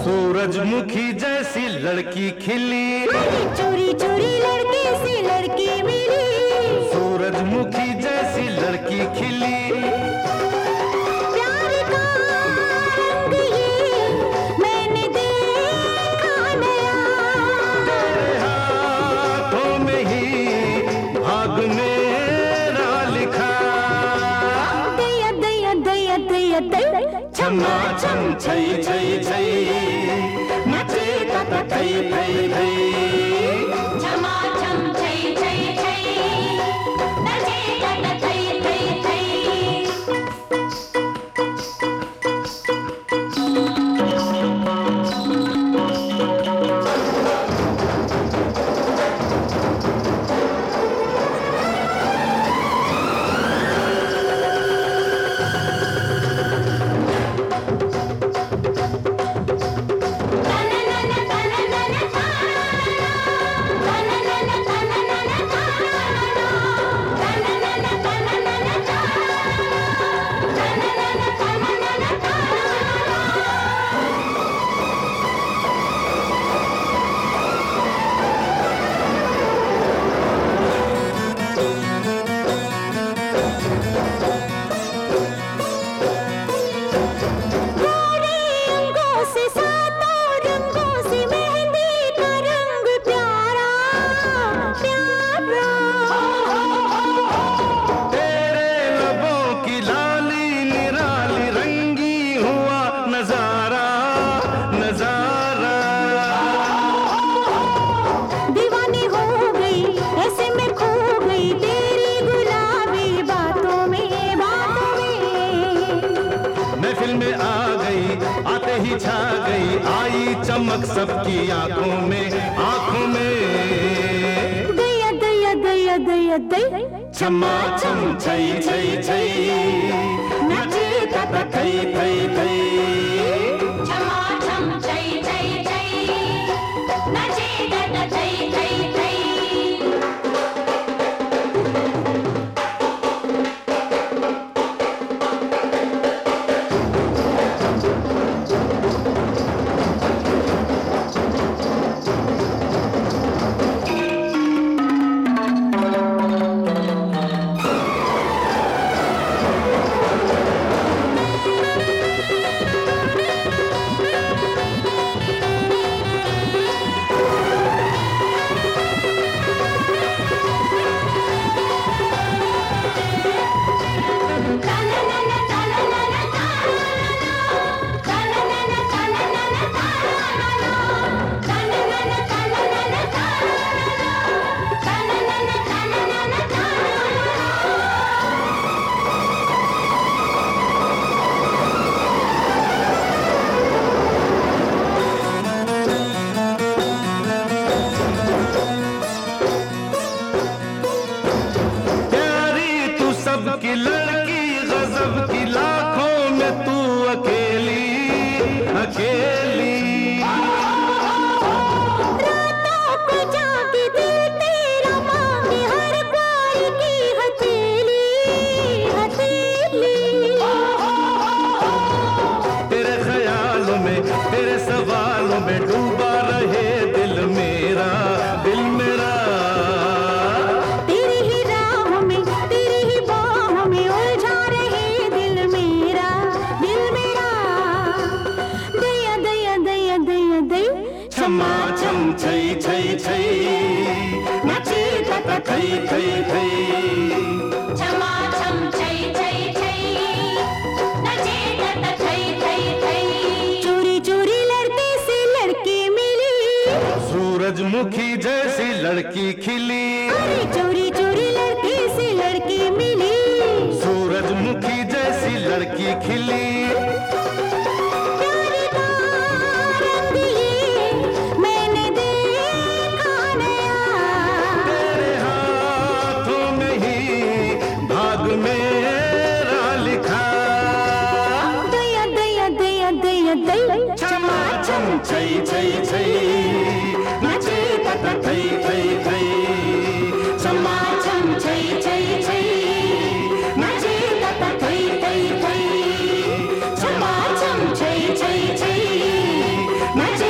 सूरजमुखी जैसी लड़की खिली, चोरी चोरी लड़के से लड़की मिली। सूरजमुखी जैसी लड़की खिली, प्यार का रंग ये मैंने देखा नया, तेरे हाथों में ही भाग मेरा लिखा। दया दया दया दया दया छमा छम छई छई छई, नचे तत थई थई थई। छमा छम छई छई छई, नचे तत थई थई थई। छा गई आई चमक सबकी आंखों में, आंखों में। दया दया दया दया दया छमा छम छई छई छई, नचे तत थई थई थई। छमा छम छई छई छई, नचे तत थई थई थई। की लड़की गजब की, लाखों में तू अकेली अकेली। रातों को जाके दिल तेरा मांगे हर प्यार की हथेली हथेली। तेरे ख्यालों में तेरे सवालों में डूबा रहे दिल मेरा, दिल मेरा। तेरी ही राह में तेरी ही बाहों में उलझा रहे दिल मेरा, दिल मेरा। दया दया दया दया दया छमा छम छई छई छई, नचे तत थई थई थई। छमा छम छई छई छई, नचे तत थई थई थई। चोरी चोरी लड़के से लड़की मिली, सूरजमुखी जैसी लड़की खिली। अरे चोरी चोरी लड़के से लड़की मिली। सूरजमुखी जैसी लड़की खिली, प्यार का रंग ये मैंने देखा नया, तेरे हाथों में ही भाग मेरा लिखा। दया दया दया दया दया छमा छम छई छई छई, नचे तत थई थई थई। छमा छम छई छई छई, नचे तत थई थई थई। छमा छम छई छई छई, नचे